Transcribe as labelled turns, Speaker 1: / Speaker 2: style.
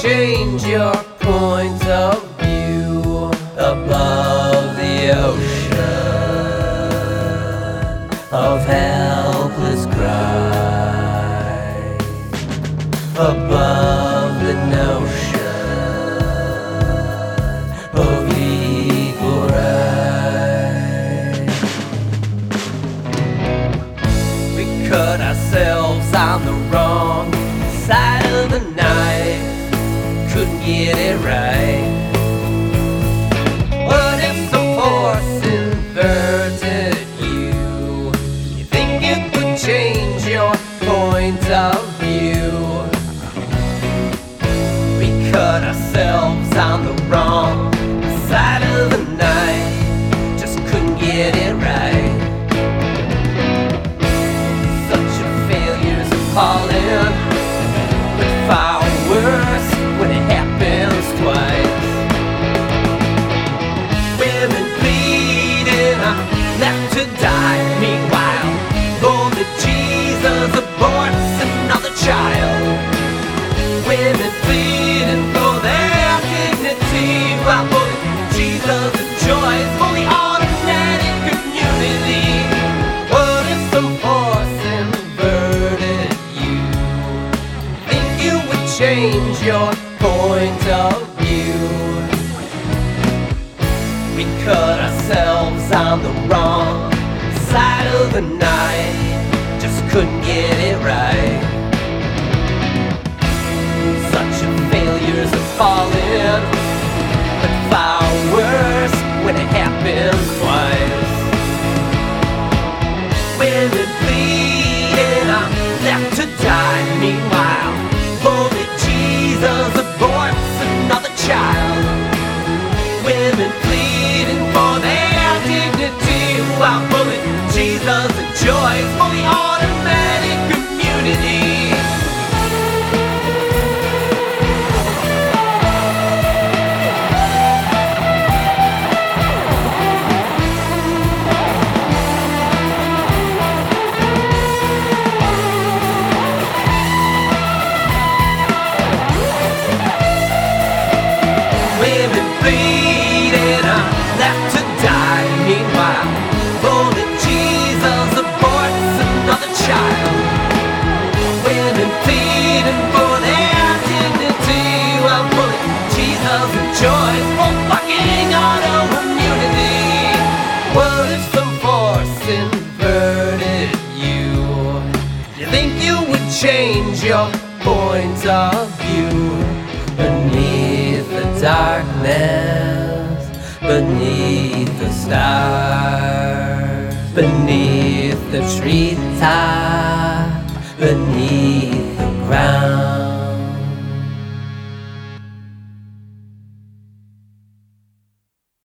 Speaker 1: change your point of view above the ocean of helpless cry, above the notion of equal right. We cut ourselves on the wrong side of the knife, couldn't get it right. What if some force inverted you? You think it would change your point of view? We cut ourselves on the wrong side of the knife, just couldn't get it right. Such a failure's appalling, but far worse when it happens twice. Women bleeding, left to die. Meanwhile, only Jesus aborts another child. Women bleeding for their dignity, while only Jesus enjoys for the automatic community. What if some force inverted you? Think you would change your point of view? We cut ourselves on the wrong side of the night, just couldn't get it right. Such a failure's appalling, but far worse when it happens twice. Women bleeding, left to die. Meanwhile, only Jesus aborts another child. Women pleading for their dignity, while only Jesus enjoys for the automatic community. Women bleeding, left to die. Meanwhile, only Jesus aborts another child. Women pleading for their dignity, while only Jesus enjoys for fucking auto-immunity. What if some force inverted you? You think you would change your point of view? Beneath the darkness, beneath the stars, beneath the treetops.